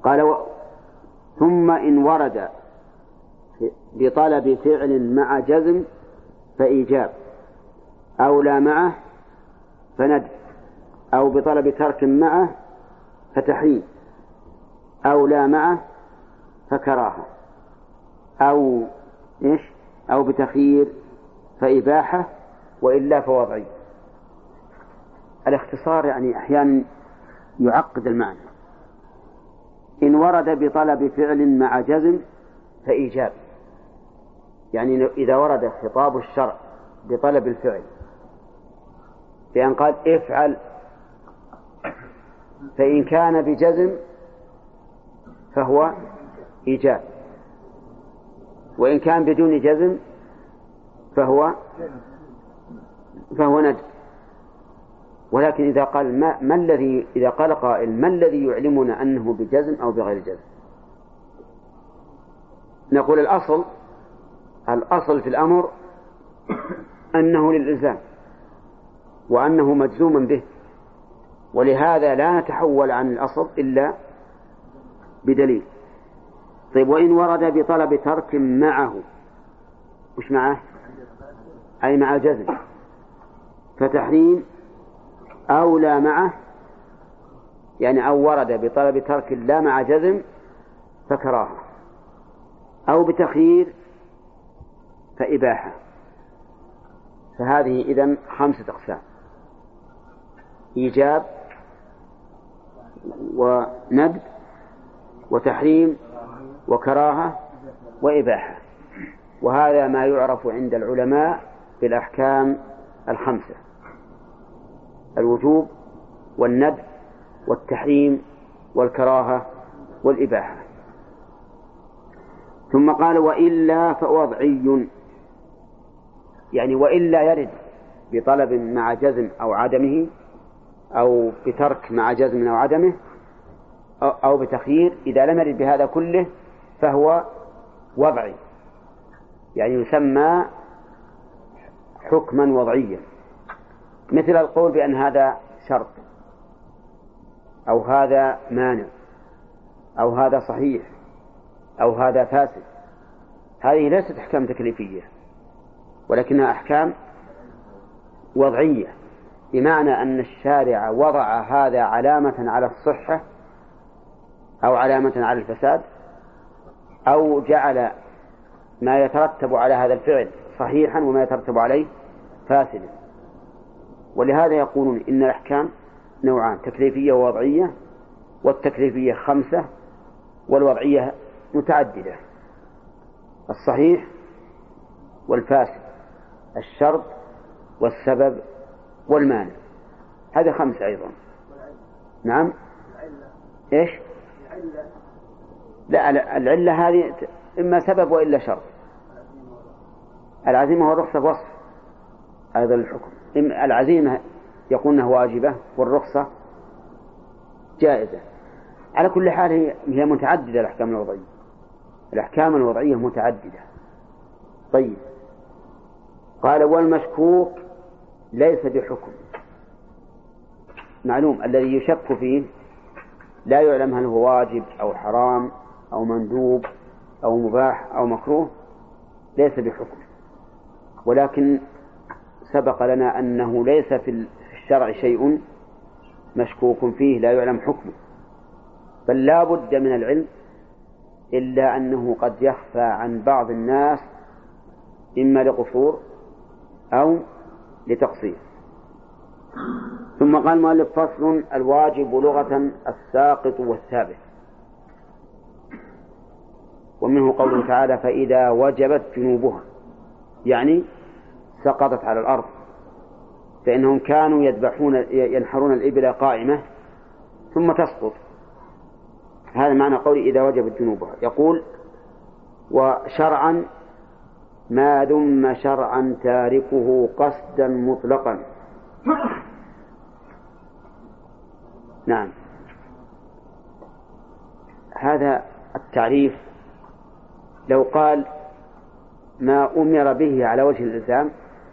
قال ثم إن ورد بطلب فعل مع جزم فإيجاب، أو لا معه فندب، أو بطلب ترك معه فتحريم، أو لا معه فكراهة، أو بتخيير فإباحة، وإلا فوضعي. الاختصار يعني أحيانا يعقد المعنى. إن ورد بطلب فعل مع جزم فإيجاب، يعني إذا ورد خطاب الشرع بطلب الفعل بأن قال افعل، فإن كان بجزم فهو إيجاب، وإن كان بدون جزم فهو ندب. ولكن إذا قال إذا قال قائل ما الذي يعلمنا أنه بجزم أو بغير جزم، نقول الأصل في الأمر أنه للإلزام وأنه مجزوم به، ولهذا لا نتحول عن الأصل إلا بدليل. طيب وإن ورد بطلب ترك معه، وش معه؟ أي مع الجزم، فتحريم، أو لا معه، يعني أو ورد بطلب ترك لا مع جزم فكراهة، أو بتخيير فإباحة. فهذه إذن 5 أقسام: إيجاب وندب وتحريم وكراهة وإباحة. وهذا ما يعرف عند العلماء بالأحكام 5: الوجوب والندب والتحريم والكراهة والإباحة. ثم قال وإلا فوضعي، يعني وإلا يرد بطلب مع جزم أو عدمه، أو بترك مع جزم أو عدمه، أو بتخيير. إذا لم يرد بهذا كله فهو وضعي، يعني يسمى حكما وضعيا، مثل القول بأن هذا شرط، أو هذا مانع، أو هذا صحيح، أو هذا فاسد. هذه ليست أحكام تكليفية، ولكنها أحكام وضعية، بمعنى أن الشارع وضع هذا علامة على الصحة أو علامة على الفساد، أو جعل ما يترتب على هذا الفعل صحيحا وما يترتب عليه فاسدا. ولهذا يقولون إن الأحكام نوعان: تكليفية ووضعية، والتكليفية 5 والوضعية متعددة: الصحيح والفاسد، الشرط والسبب والمانع. هذا 5 أيضا. نعم. إيش؟ لا، العلة هذه إما سبب وإلا شرط. العزيمة والرخصة وصف هذا الحكم. العزيمة يقول أنها واجبة، والرخصة جائزة. على كل حال هي متعددة الأحكام الوضعية. الأحكام الوضعية متعددة. طيب، قال والمشكوك ليس بحكم. معلوم الذي يشك فيه لا يعلم هل هو واجب أو حرام أو مندوب أو مباح أو مكروه، ليس بحكم. ولكن سبق لنا أنه ليس في الشرع شيء مشكوك فيه لا يعلم حكمه، بل لا بد من العلم، إلا أنه قد يخفى عن بعض الناس إما لقصور أو لتقصير. ثم قال المؤلف: فصل: الواجب لغة الساقط والثابت. ومنه قوله تعالى: فإذا وجبت جنوبها، يعني سقطت على الأرض، فإنهم كانوا ينحرون الإبل قائمة ثم تسقط. هذا معنى قول إذا وجبت جنوبها. يقول: وشرعا ما دم شرعا تاركه قصدا مطلقا. نعم، هذا التعريف لو قال ما أمر به على وجه الإلزام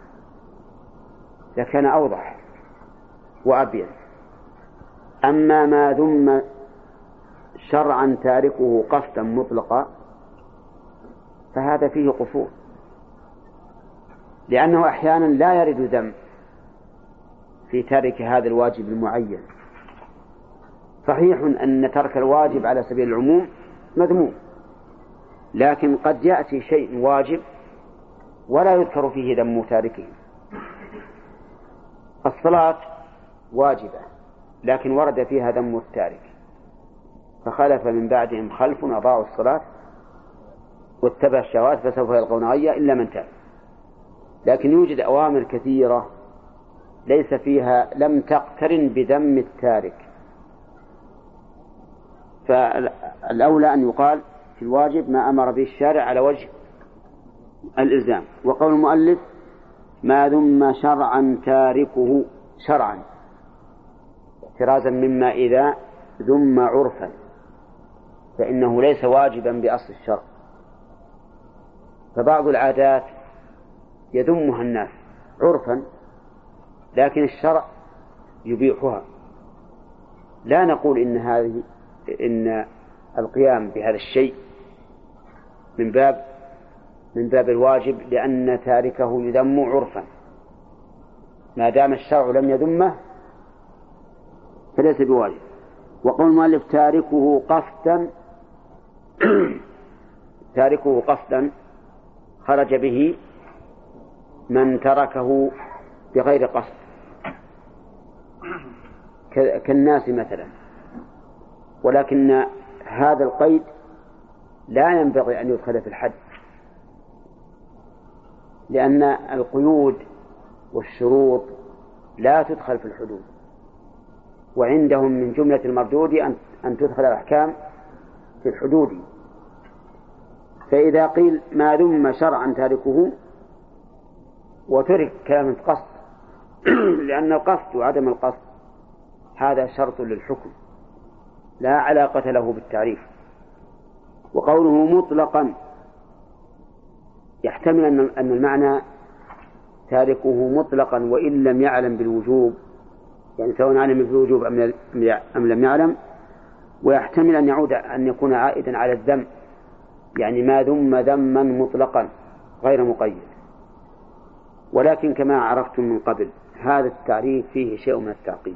لكان أوضح وأبين. أما ما دم شرعا تاركه قصدا مطلقا فهذا فيه قصور، لأنه أحيانا لا يرد ذم في ترك هذا الواجب المعين. صحيح أن ترك الواجب على سبيل العموم مذموم، لكن قد يأتي شيء واجب ولا يذكر فيه ذم تاركه. الصلاة واجبة لكن ورد فيها ذم التارك، فخلف من بعدهم خلف أضاعوا الصلاة واتبع الشهوات فسوف يلقون غيا إلا من تاب. لكن يوجد أوامر كثيرة ليس فيها لم تقترن بذم التارك، فالأولى أن يقال في الواجب ما أمر به الشارع على وجه الإلزام. وقول المؤلف ما ذم شرعا تاركه شرعا احترازا مما إذا ذم عرفا فإنه ليس واجبا بأصل الشرع. فبعض العادات يذمها الناس عرفا لكن الشرع يبيحها، لا نقول إن القيام بهذا الشيء من باب الواجب لأن تاركه يذم عرفا، ما دام الشرع لم يذمه فليس بواجب. وقول المؤلف تاركه قصدا خرج به من تركه بغير قصد كالناس مثلا، ولكن هذا القيد لا ينبغي أن يدخل في الحد، لأن القيود والشروط لا تدخل في الحدود، وعندهم من جملة المردود أن تدخل الأحكام في الحدود. فإذا قيل ما ذم شرعا تاركه وترك كلمة قصد لأن القصد وعدم القصد هذا شرط للحكم لا علاقة له بالتعريف. وقوله مطلقا يحتمل أن المعنى تاركه مطلقا وإن لم يعلم بالوجوب، يعني سواء علم بالوجوب أم لم يعلم، ويحتمل أن يعود أن يكون عائدا على الذم، يعني ما ذم ذما مطلقا غير مقيد. ولكن كما عرفتم من قبل هذا التعريف فيه شيء من التعقيد،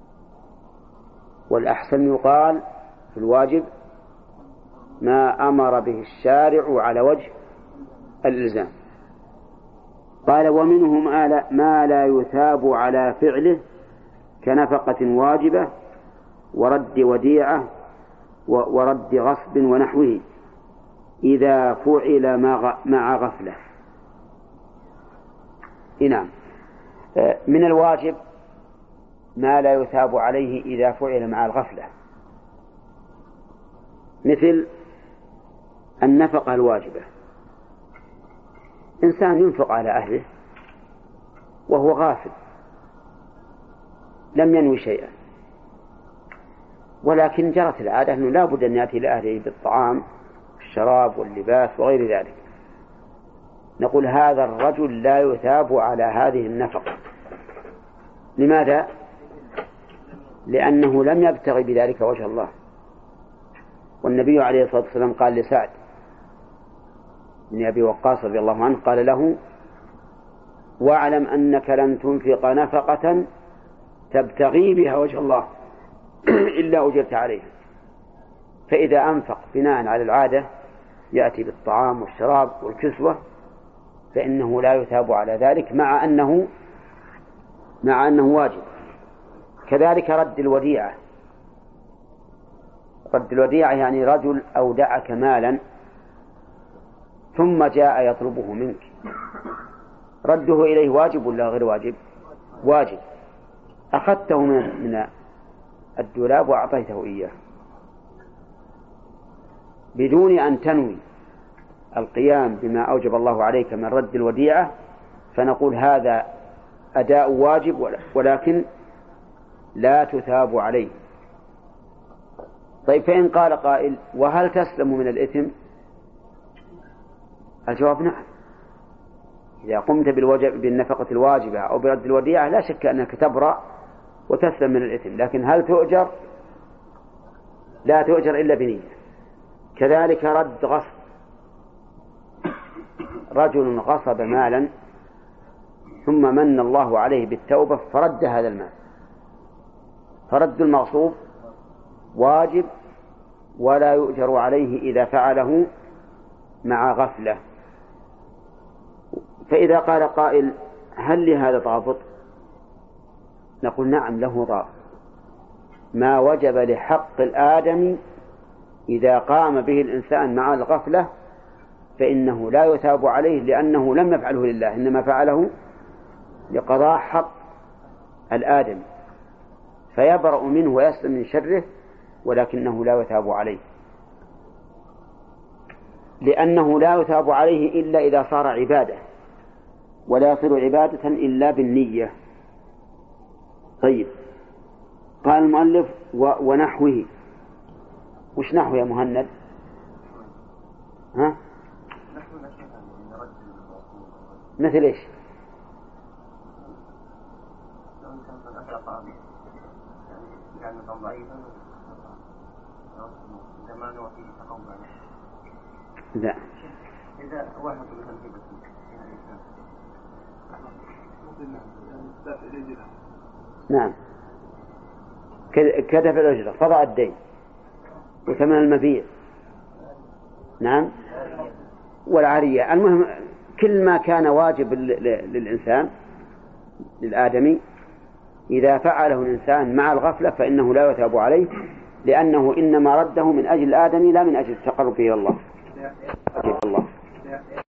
والأحسن يقال في الواجب ما أمر به الشارع على وجه الإلزام. قال ومنه ما لا يثاب على فعله كنفقة واجبة ورد وديعة ورد غصب ونحوه إذا فعل مع غفلة. نعم، من الواجب ما لا يثاب عليه إذا فعل مع الغفلة، مثل النفقة الواجبة. إنسان ينفق على أهله وهو غافل لم ينوي شيئا، ولكن جرت العادة أنه لا بد أن يأتي لأهله بالطعام والشراب واللباس وغير ذلك. نقول هذا الرجل لا يثاب على هذه النفقة. لماذا؟ لأنه لم يبتغي بذلك وجه الله. والنبي عليه الصلاة والسلام قال لسعد بن أبي وقاص رضي الله عنه قال له واعلم أنك لن تنفق نفقة تبتغي بها وجه الله إلا أجرت عليها. فإذا أنفق بناء على العادة يأتي بالطعام والشراب والكسوة فإنه لا يثاب على ذلك مع أنه واجب. كذلك رد الوديعة. رد الوديعة يعني رجل أودعك مالا ثم جاء يطلبه منك، رده إليه واجب ولا غير واجب؟ واجب. أخذته من الدولاب وأعطيته إياه بدون أن تنوي القيام بما أوجب الله عليك من رد الوديعة، فنقول هذا أداء واجب ولكن لا تثاب عليه. طيب فإن قال قائل وهل تسلم من الإثم؟ الجواب نعم. إذا قمت بالنفقة الواجبة أو برد الوديعة لا شك أنك تبرأ وتسلم من الإثم، لكن هل تؤجر؟ لا تؤجر إلا بنية. كذلك رد غصب، رجل غصب مالا ثم من الله عليه بالتوبة فرد هذا المال، فرد المغصوب واجب ولا يؤجر عليه إذا فعله مع غفلة. فإذا قال قائل هل لهذا ضابط؟ نقول نعم له ضابط. ما وجب لحق الآدمي إذا قام به الإنسان مع الغفلة فإنه لا يثاب عليه، لأنه لم يفعله لله، إنما فعله لقضاء حق الآدم، فيبرأ منه ويسلم من شره، ولكنه لا يثاب عليه، لأنه لا يثاب عليه إلا إذا صار عبادة، ولا يصير عبادة إلا بالنية. طيب، قال المؤلف ونحوه. وش نحو يا مهند؟ ها؟ مثل إيش؟ لا. إذا واحد نعم كدفع الأجرة، قضاء الدين وثمن المبيع، نعم، والعارية. المهم كل ما كان واجب للإنسان للآدمي إذا فعله الإنسان مع الغفلة فإنه لا يثاب عليه، لأنه إنما رده من أجل الآدمي لا من أجل التقرب إلى الله.